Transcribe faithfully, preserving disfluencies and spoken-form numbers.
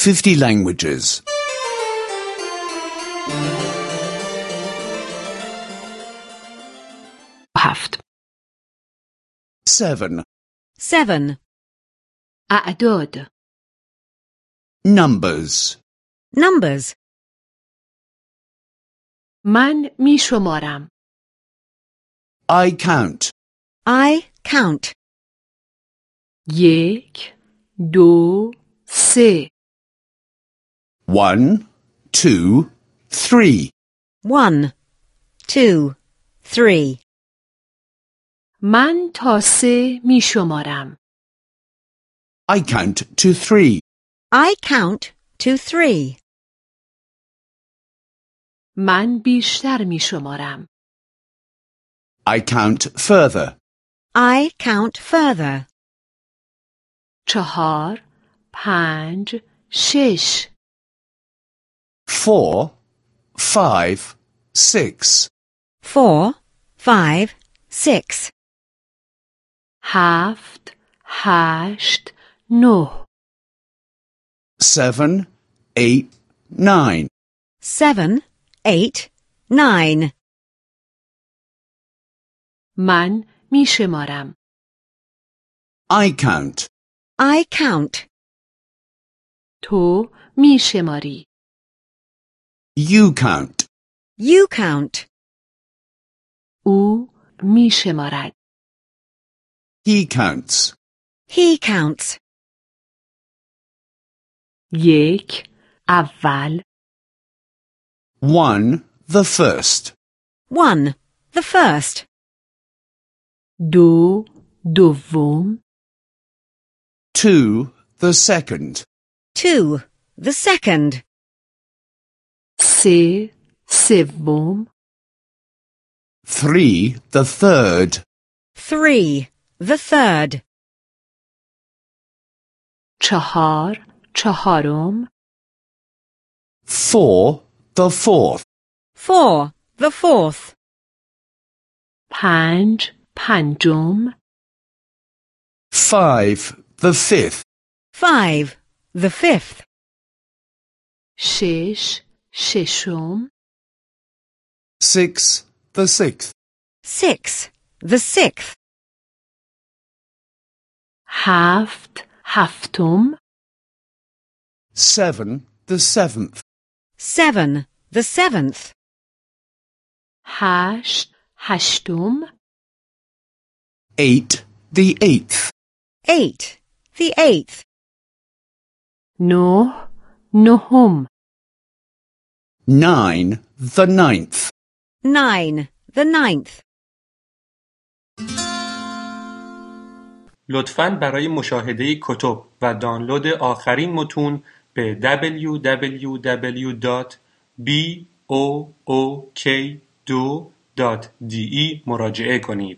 fifty languages. هفت. Seven. Seven. اعداد. Numbers. Numbers. من می شمارم. I count. I count. یک، دو، سه. One, two, three. One, two, three. من تا سه می شمارم. I count to three. I count to three. من بیشتر می شمارم. I count further. I count further. چهار، پنج، شش. Four, five, six. Four, five, six. هفت، هشت، نه. Seven, eight, nine. Seven, eight, nine. من می شمارم. I count. I count. تو می شماری. You count. You count. او می شمارد. He counts. He counts. یک، اول. One, the first. One, the first. دو، دوم. Two, the second. Two, the second. سه، سوم. Three, the third. Three, the third. چهار، چهارم. Four, the fourth. Four, the fourth. پنج، پنجم. Five, the fifth. Five, the fifth. شش، ششم. Six, the sixth. Six, the sixth. هفت، هفتم. Seven, the seventh. Seven, the seventh. هشت، هشتم. Eight, the eighth. Eight, the eighth. نه، نهم. Nine, the ninth. Nine, the ninth. لطفاً برای مشاهده کتب و دانلود آخرین متون به دبلیو دبلیو دبلیو دات بوک دو دات دی ای مراجعه کنید.